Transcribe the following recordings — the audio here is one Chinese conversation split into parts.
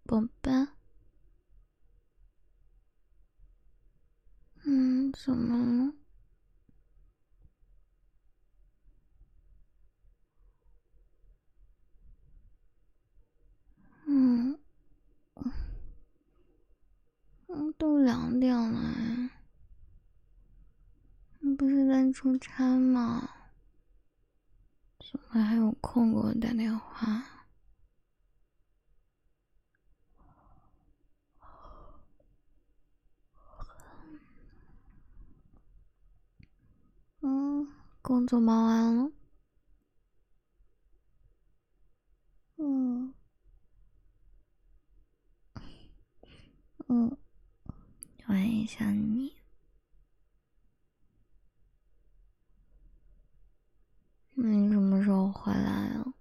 宝贝，怎么了？嗯都2点了哎，你不是在出差吗？怎么还有空给我打电话？工作忙完了。嗯嗯，我也想你。你什么时候回来啊？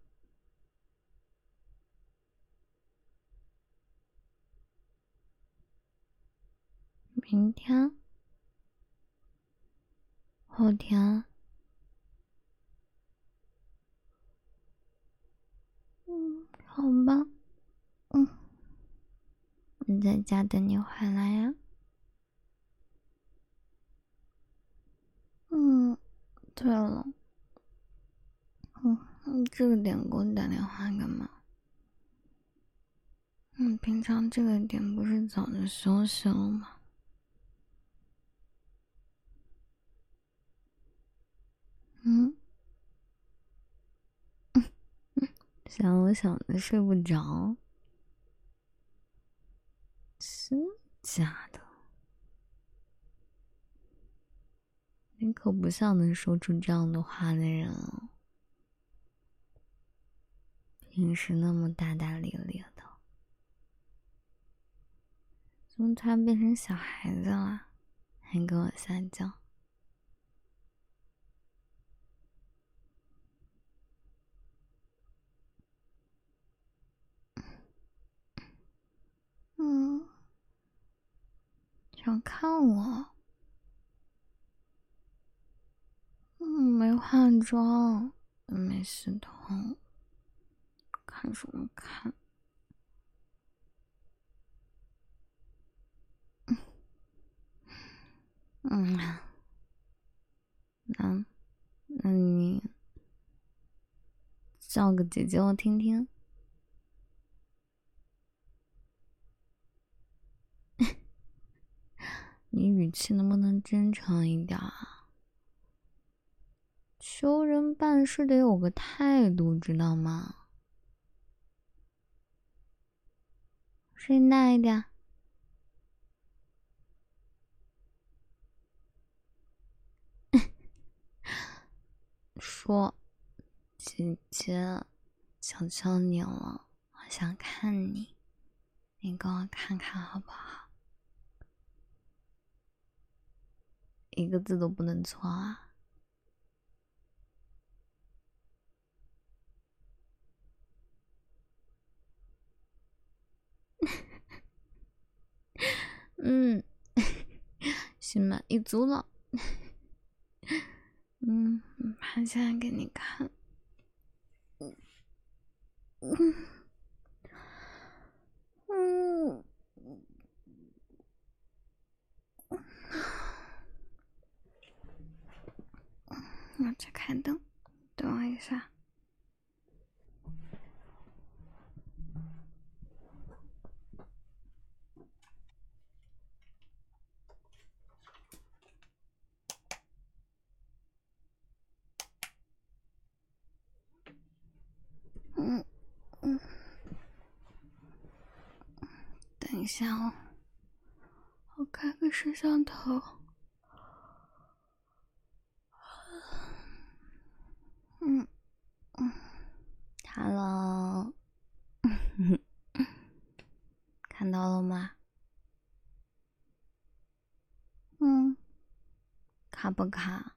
明天？后天？好吧。你在家等你回来呀。对了，你这个点给我打电话干嘛？平常这个点不是早就休息了吗？想我想的睡不着，真假的？你可不像能说出这样的话的人哦。平时那么大大咧咧的，怎么突然变成小孩子了？还跟我撒娇？嗯，想看我？没化妆，没洗头，看什么看？那那你叫个姐姐我听听。你语气能不能真诚一点啊？求人办事得有个态度，知道吗？声音大一点。说，姐姐，求求你了，我想看你，你给我看看好不好？一个字都不能错啊！嗯，心满意足了。趴下来给你看。我去开灯，等我一下。等一下哦，我开个摄像头。Hello，看到了吗？卡不卡？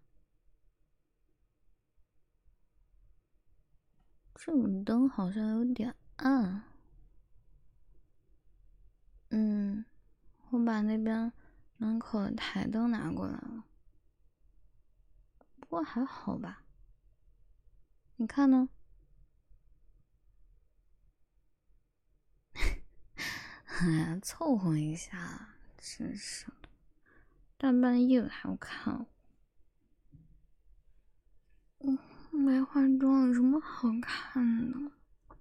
这个灯好像有点暗。我把那边门口的台灯拿过来了，不过还好吧。你看呢？ 哎，凑合一下，真是的，大半夜的还要看我，没化妆有什么好看的？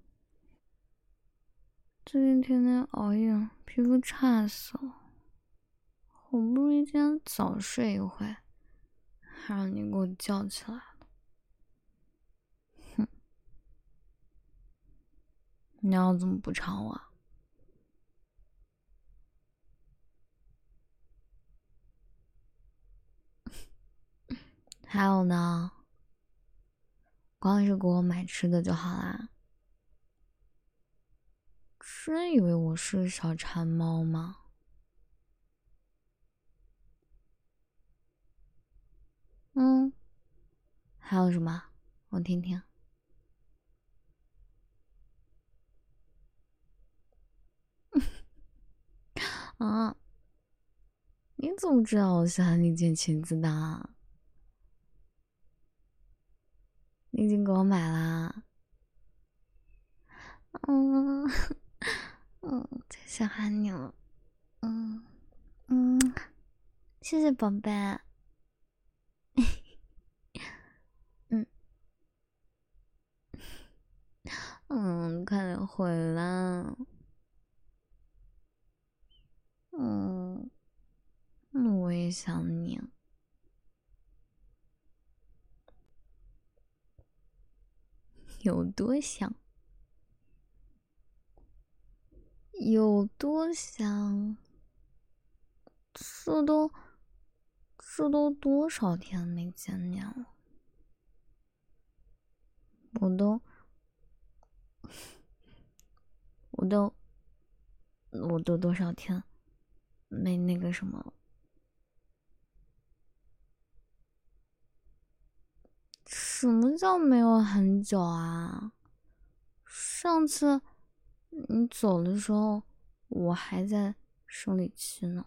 最近天天熬夜，皮肤差死了，好不容易今天早睡一会，还让你给我叫起来了，哼！你要怎么补偿我？还有呢？光是给我买吃的就好啦。真以为我是小馋猫吗？嗯，还有什么？我听听。啊，你怎么知道我喜欢那件裙子的？你已经给我买啦。嗯最喜欢你了。嗯嗯，谢谢宝贝。嗯快点回来。嗯，我也想你。有多想？有多想？这都多少天没见面了？我都我都多少天没那个什么了？什么叫没有很久啊？上次你走的时候，我还在生理期呢，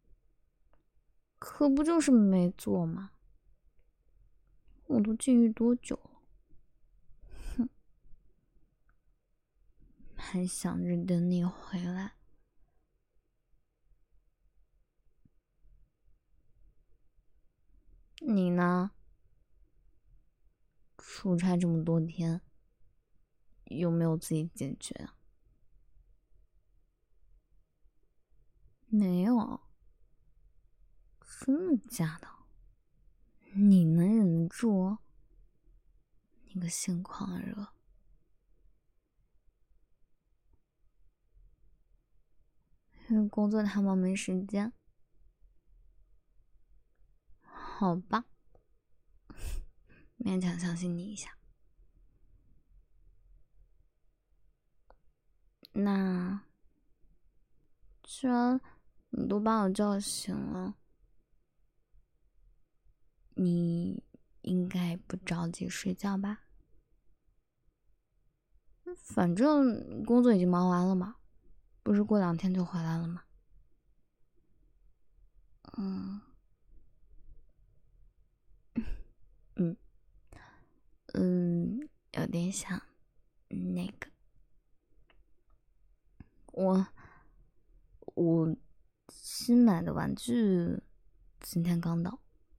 可不就是没做吗？我都禁欲多久了？哼，还想着等你回来。你呢？出差这么多天，有没有自己解决啊？没有，真的假的？你能忍得住？你个心狂热！因为工作太忙没时间。好吧，勉强相信你一下。那既然你都把我叫醒了，你应该不着急睡觉吧？反正工作已经忙完了嘛，不是过2天就回来了吗？嗯嗯有点想那个，我新买的玩具今天刚到，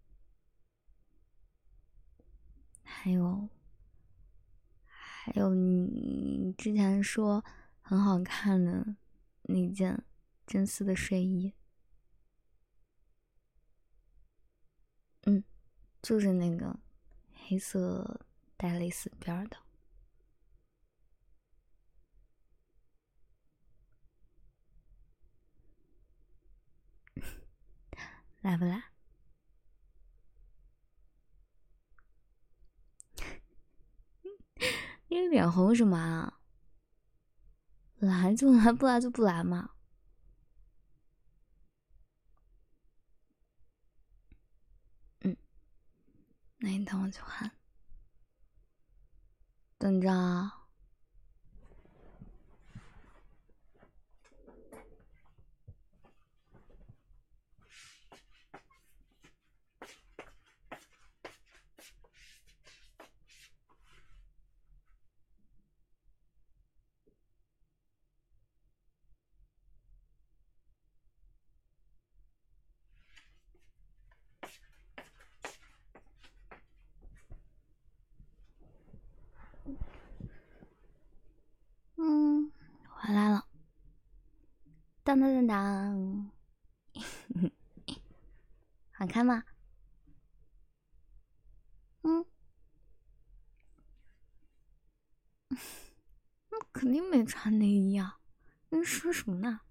还有你之前说很好看的那件真丝的睡衣，就是那个黑色带蕾丝边的，来不来？你脸红什么啊？来就来，不来就不来嘛。那你等我去换，等着啊。 当当当当，好看吗？那肯定没穿内衣啊！你说什么呢？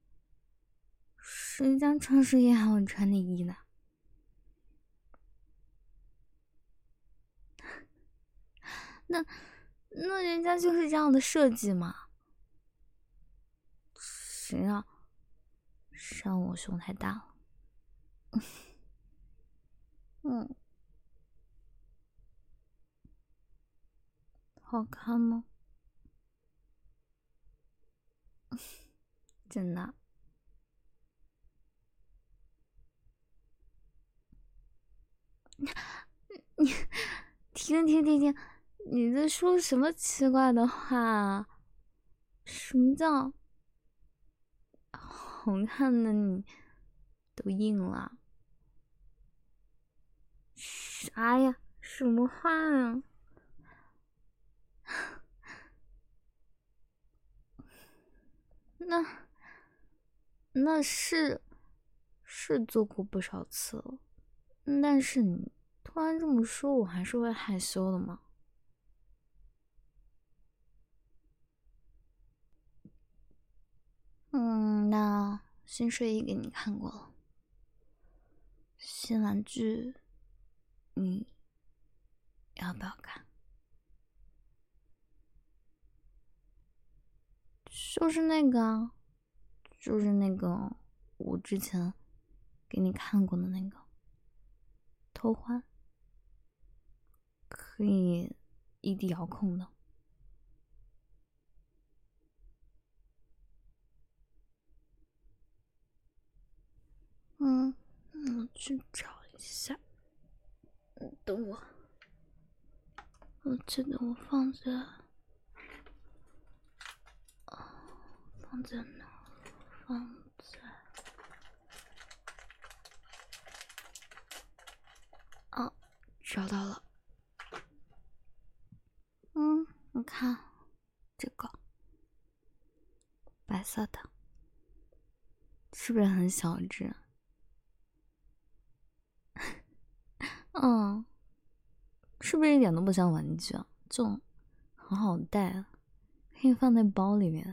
谁家穿睡衣还要穿内衣呢？那人家就是这样的设计嘛。谁让我胸太大了？好看吗？真的？你停！你在说什么奇怪的话？什么叫好看的你都硬了？啥呀？什么话呀？那是做过不少次了，但是你突然这么说，我还是会害羞的嘛。那新睡衣给你看过了，新玩具你要不要看？就是那个啊，我之前给你看过的那个偷欢，可以异地遥控的。我去找一下，等我。我记得我放在哪？放在找到了。你看这个白色的，是不是很小只？是不是一点都不像玩具啊？就很好带啊，可以放在包里面。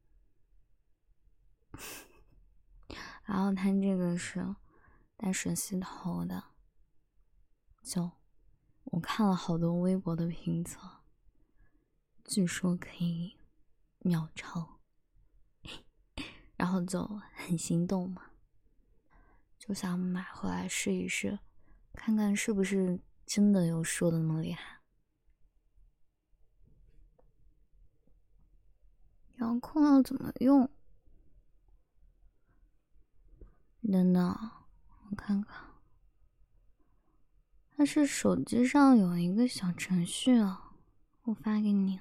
然后它这个是带水吸头的，就我看了好多微博的评测，据说可以秒超，然后就很心动嘛，就想买回来试一试，看看是不是真的有说的那么厉害。遥控要怎么用？等等，我看看，它是手机上有一个小程序啊，我发给你。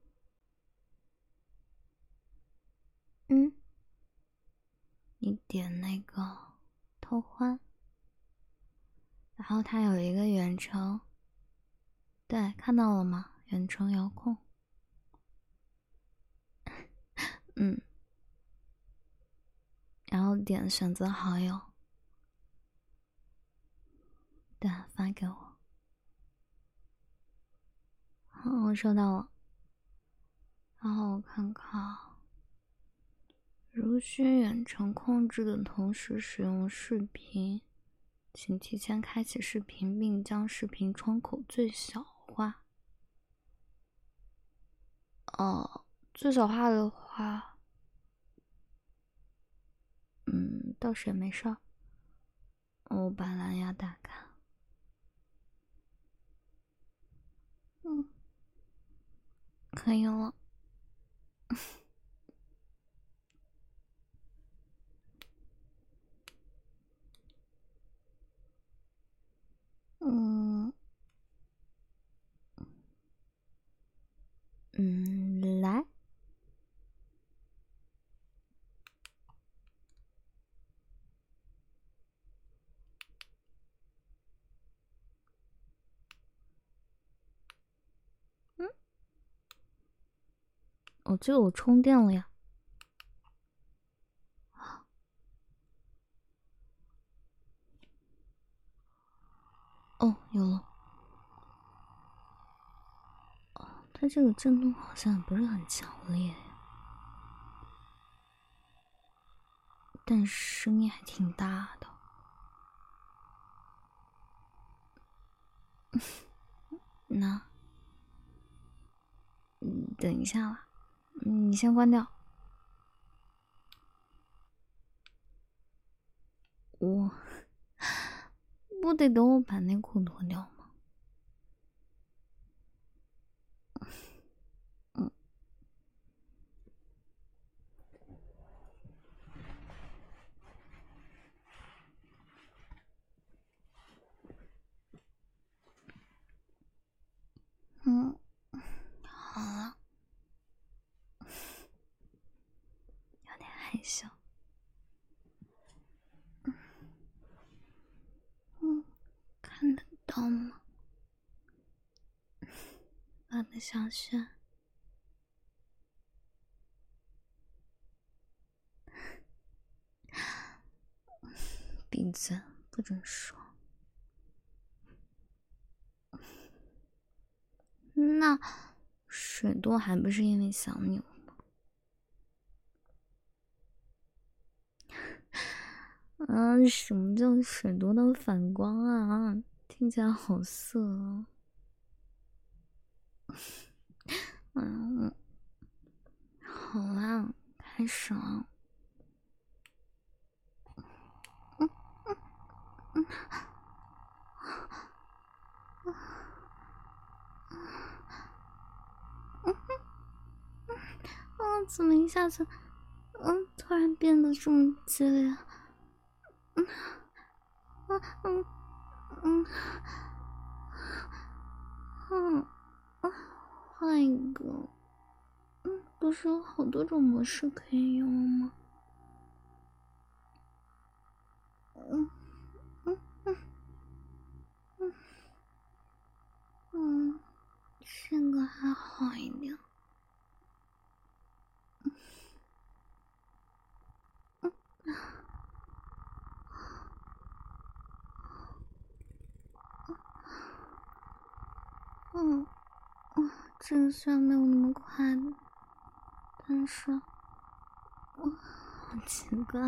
你点那个偷欢，然后它有一个远程，对，看到了吗？远程遥控。然后点选择好友，对，发给我。好，我收到了。然后我看看，如需远程控制的同时使用视频，请提前开启视频并将视频窗口最小化。最小化的话，倒是也没事儿。我把蓝牙打开。可以了。来。这个我充电了呀。 哦，有了。哦，它这个震动好像也不是很强烈，但声音还挺大的。那，等一下啦，你先关掉。我不得等我把内裤脱掉吗？好了，有点害羞。看得到吗？我的小轩，闭嘴，不准说。那水多还不是因为想你了吗？什么叫水多到反光啊？听起来好色啊！好啦，开始了。怎么一下子，突然变得这么激烈？换一个。不是有好多种模式可以用吗？这个还好一点。这个虽然没有那么快，但是，好奇怪。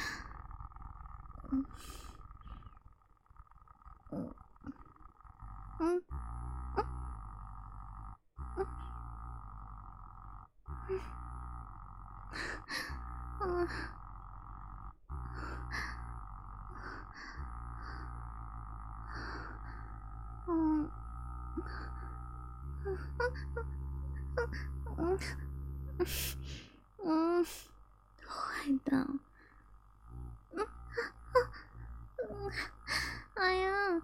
坏蛋！哎呀！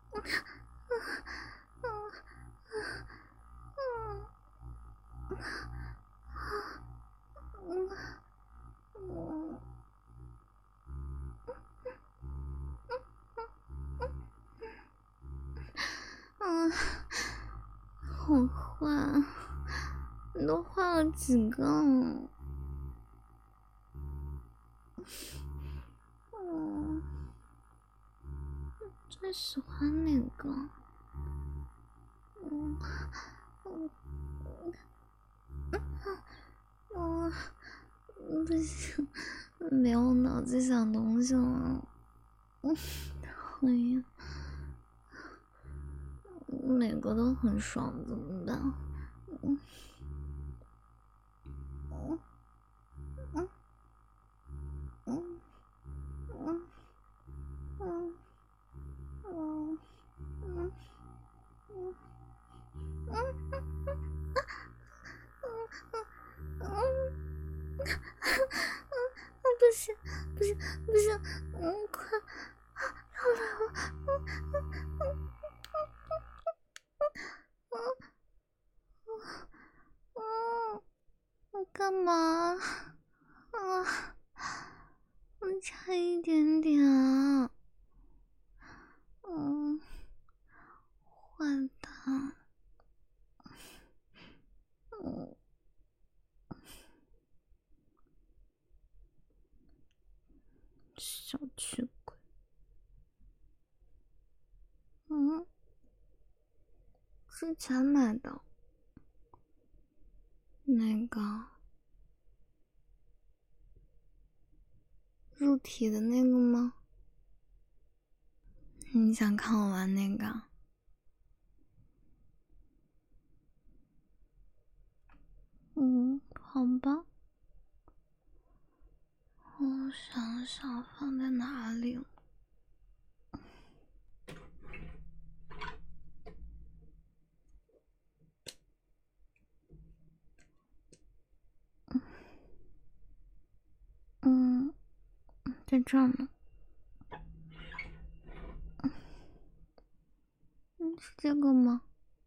好坏！你都画了几个了？最喜欢哪个？不行，别我脑子想东西了。讨厌，每个都很爽，怎么办？不行，不行，不行！快，要来了！我干嘛？我差一点点啊！坏蛋！小气鬼！ 之前买的那个入体的那个吗？你想看我玩那个？好吧。我想想放在哪里了。在这儿呢。是这个吗？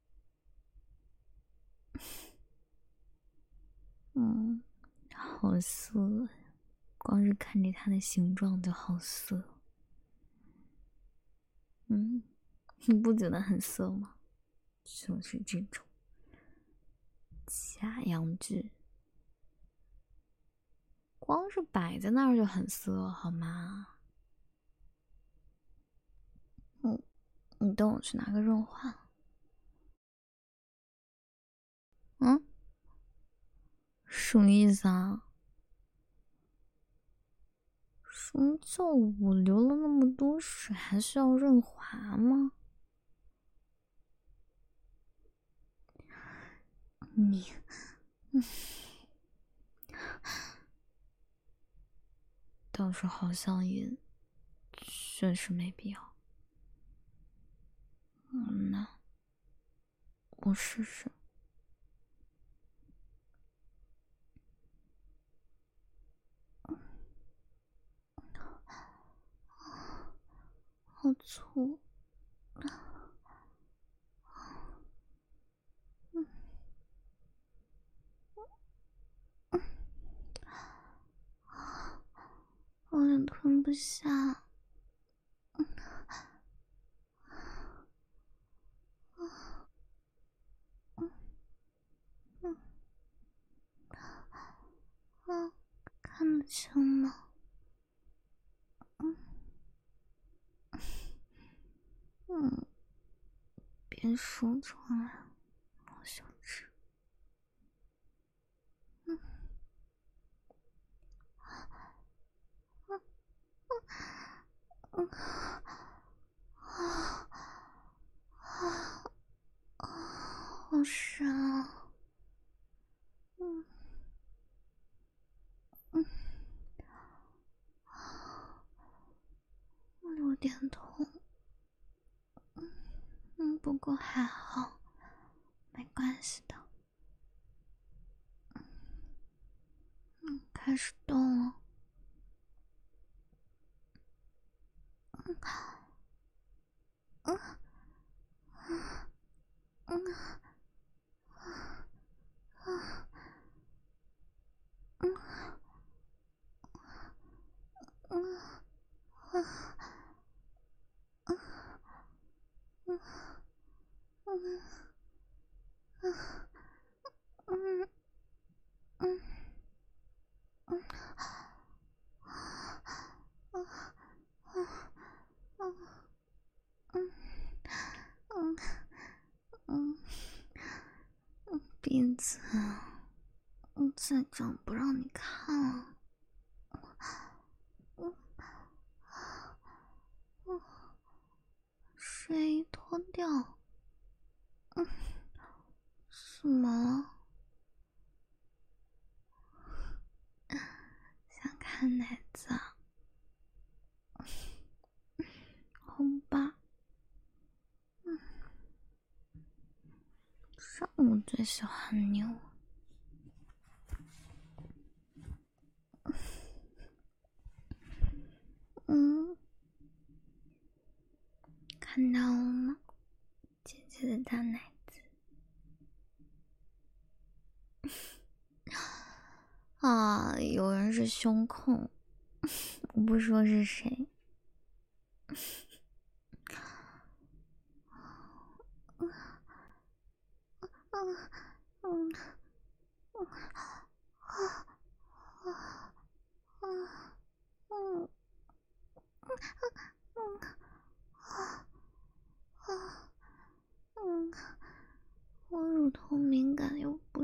好色，光是看着它的形状就好色。你不觉得很色吗？就是这种假阳具，光是摆在那儿就很色，好吗？你等我去拿个润滑。什么意思啊？什么叫我流了那么多水还需要润滑吗？你，倒是好像也确实没必要。那我试试。好粗。我有点吞不下。看得清吗？别说出来，好羞耻。好深啊。有点痛。不过还好，没关系的。开始动了。鼻子，再长不让你看了。睡衣脱掉。怎么了？想看奶子啊？好吧。上午最喜欢你了。看到了吗？姐姐的大奶子。有人是胸控，我不说是谁。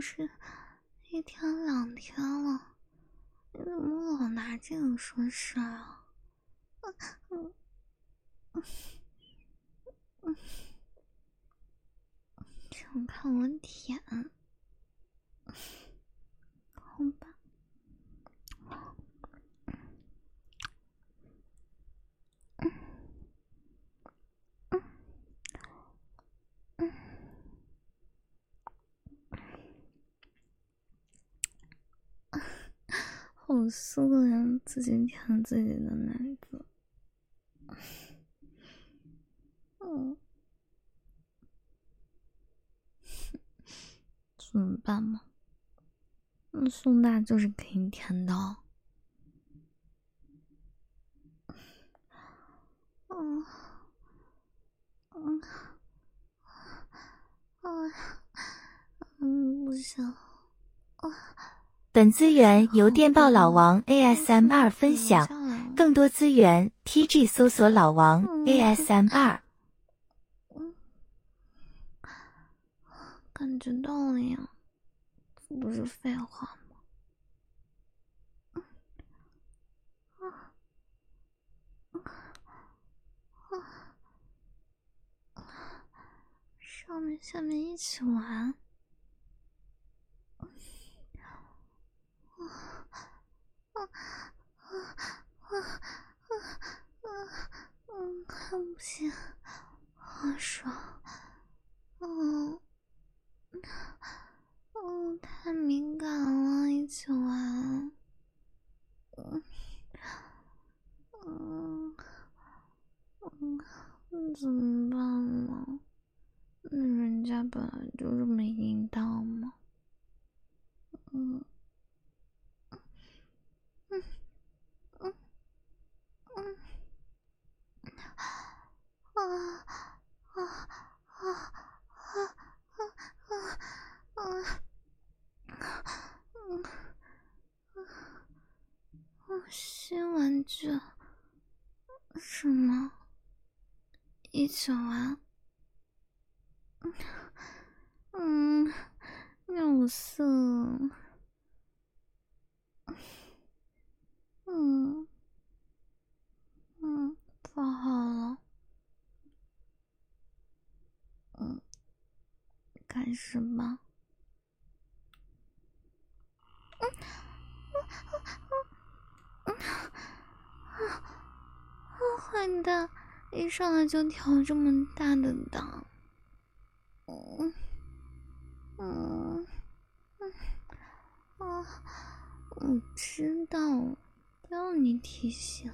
是1天2天了，你怎么老拿这个说事啊？想看我舔？好吧。好色呀，自己舔自己的奶子。怎么办嘛？那宋大就是可以舔到。不行。 本资源由电报老王 ASMR 分享，更多资源 TG 搜索老王 ASMR。 感觉到了呀，这不是废话吗？上面下面一起玩。不行，好爽。太敏感了，一起玩。怎么办呢？那人家本来就这么淫荡嘛。新玩具？什么？一起玩？有色。放好了。开始吧。坏蛋，一上来就调这么大的档。我知道，不要你提醒。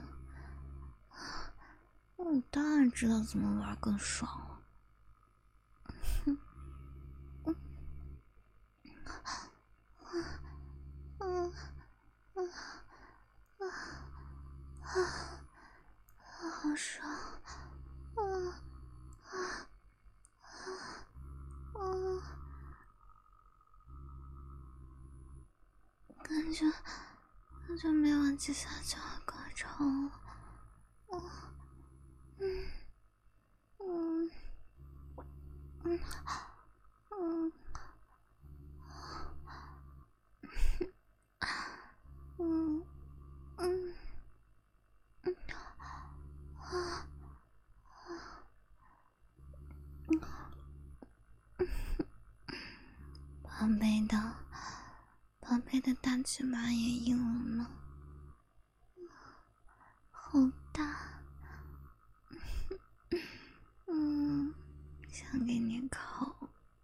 我当然知道怎么玩更爽了。好爽。感觉没玩几下就要高潮了。宝贝的大嘴巴也硬了呢，好大。想给你烤。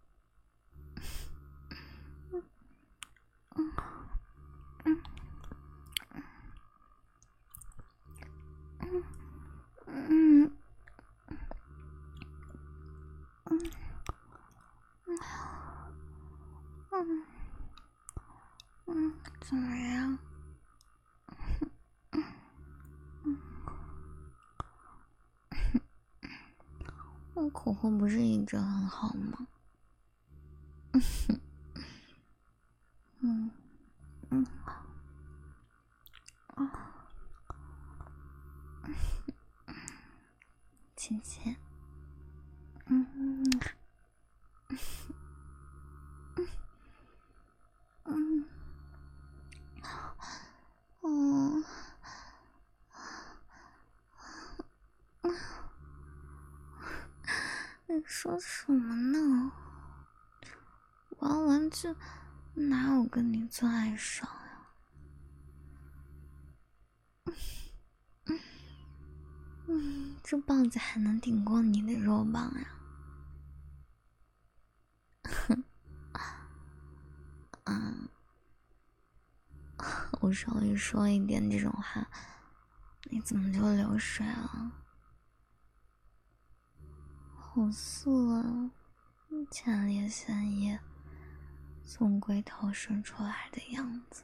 怎么样？我口红不是一直很好吗？亲亲。 说什么呢？玩玩具哪有跟你做爱爽呀？这棒子还能顶过你的肉棒呀？我稍微说一点这种话，你怎么就流水了？好色啊！前列腺液从龟头伸出来的样子。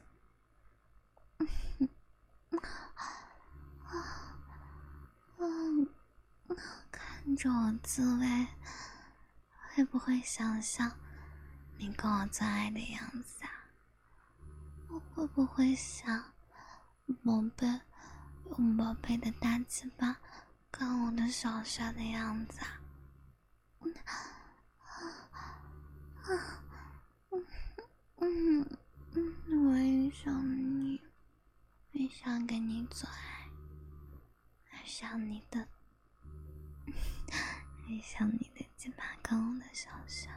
看着我自慰，会不会想象你跟我做爱的样子啊？我会不会想，宝贝，用宝贝的大鸡巴干我的小穴的样子啊？我也想你，也想跟你做爱，也想你的，也想你的鸡巴干我的小穴。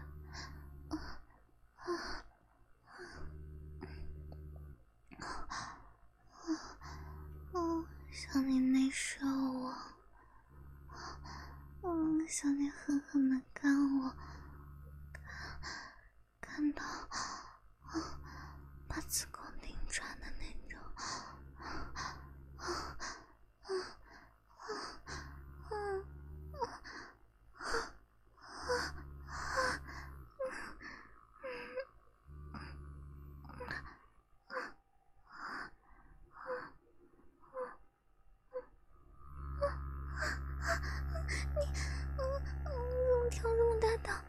想你内射我，想你狠狠的干我，干到把子宫顶穿的那种。你跳这么大档？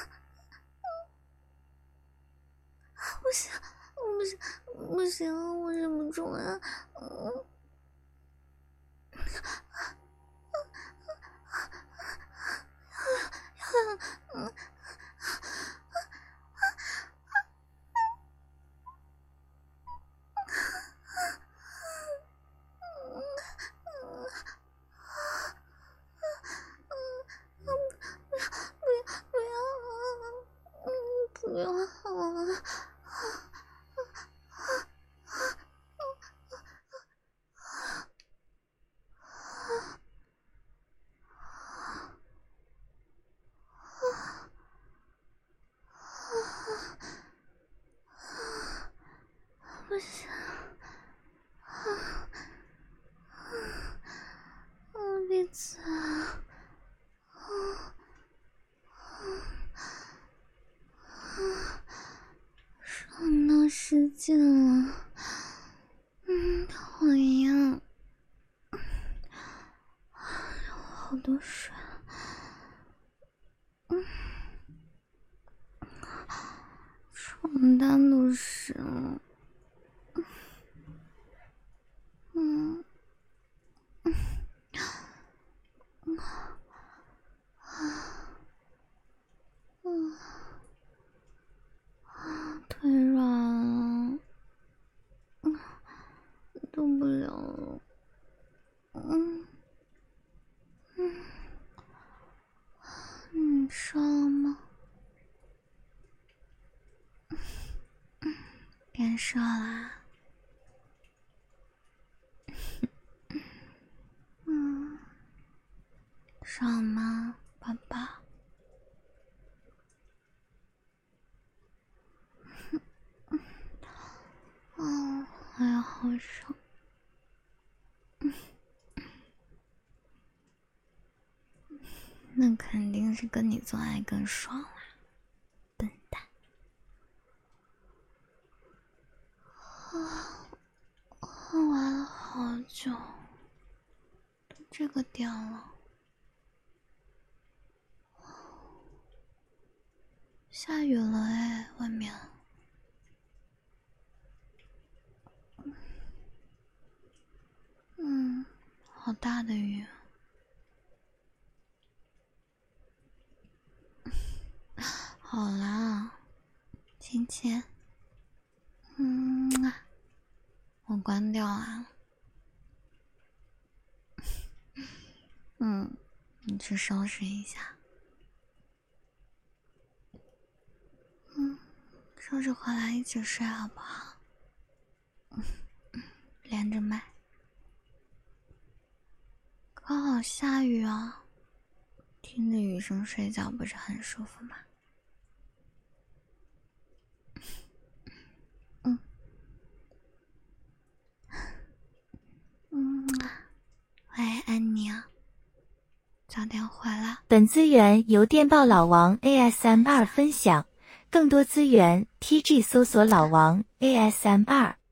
不行，不行，我忍不住啊！不要啊！不行，鼻子啊！上到使劲了，讨厌，好多水，床单都湿了，腿软了，动不了了，你烧了吗？别烧啦，烧了吗，宝宝？我也好爽。那肯定是跟你做爱更爽啦，笨蛋！我玩了好久，都这个点了，下雨了哎，外面。好大的雨。好啦，亲亲。我关掉啦。你去收拾一下。 收拾回来一起睡好不好？连着麦。刚好下雨啊，听着雨声睡觉不是很舒服吗？喂，安妮啊，早点回来。 本资源由电报老王 ASMR 分享，更多资源 TG 搜索老王 ASMR。